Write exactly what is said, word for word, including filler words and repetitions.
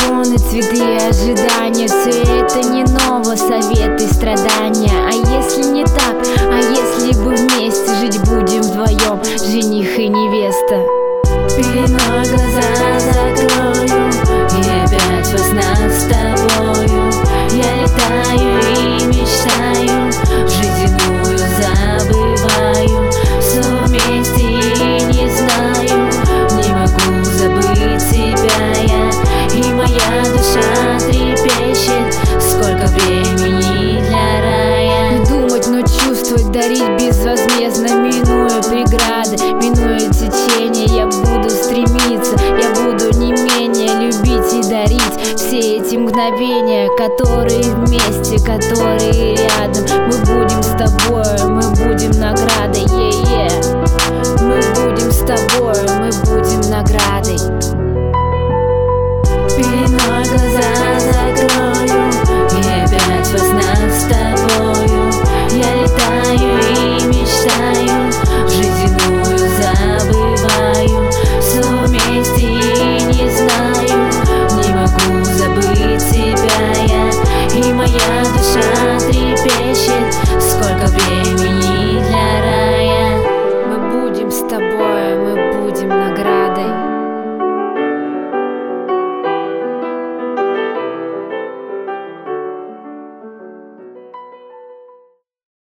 телефоны, цветы и ожидания. Все это не ново, советы и страдания. А если не так, а если бы вместе жить будем вдвоем, жених и невеста? Пеленой глаза закрою и опять во снах с тобою я летаю и мечтаю, жизненную забываю. Снова вместе и не знаю, не могу забыть тебя я, и моя душа трепещет. Сколько времени для рая. Не думать, но чувствовать, дарить безвозмездно, минуя преграды, минуя течение. Я буду стремиться, я буду не менее любить и дарить все эти мгновения, которые вместе, которые рядом. Мы будем с тобой, мы будем наградой, е-е. Мы будем с тобой, мы будем наградой.